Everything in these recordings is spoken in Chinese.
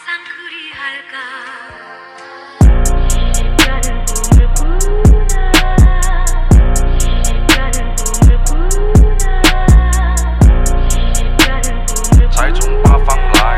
财从八方来，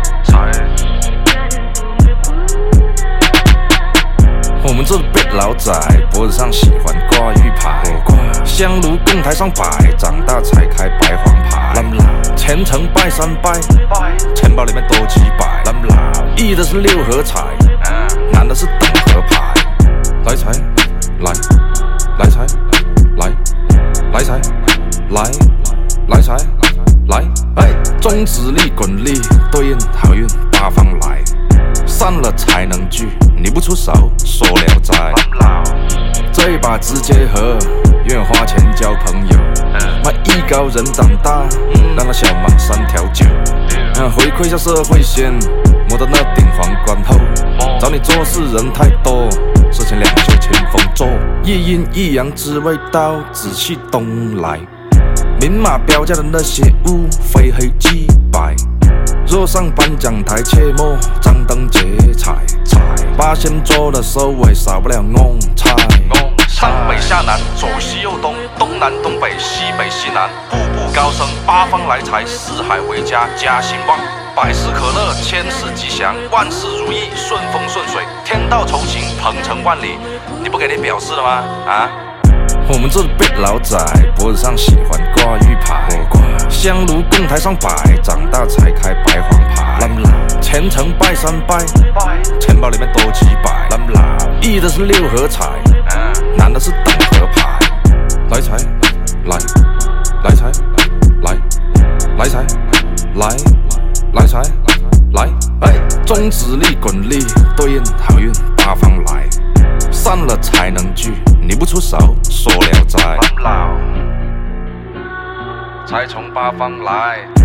我们这辈老仔脖子上喜欢挂玉牌，香炉供台上摆，长大才开白黄牌。虔诚拜三拜，钱包里面多几百。一的是六合彩，男的是等合牌。来财来，来财来，来财来，来财来。中指力滚力对应好运八方来，散了才能聚，你不出手说聊斋。这把直接和，愿花钱交朋友。卖艺高人胆大，让那小忙3条9。回馈下社会先，摸到那顶皇冠后。找你做事人太多，事情两袖清风做。一阴一阳之谓道，紫气东来。明码标价的那些物，非黑即白。若上颁奖台，切莫张灯结彩。八仙桌的收尾，少不了翁菜。上北下南，左西右东，东南东北，西北西南，步步高升，八方来财，四海回家，家兴旺。百事可乐，千事吉祥，万事如意，顺风顺水，天道酬勤，鹏程万里。你不给你表示了吗？啊？我们这辈老仔脖子上喜欢挂玉牌，香炉供台上摆，长大才开白黄牌。虔诚拜三拜，钱包里面多几百。一的是六合彩，男的是等合牌。来财来，来财来，来财来，来财来。中指力滚力对应好运八方来，散了才能聚，你不出手说聊斋。财从八方来。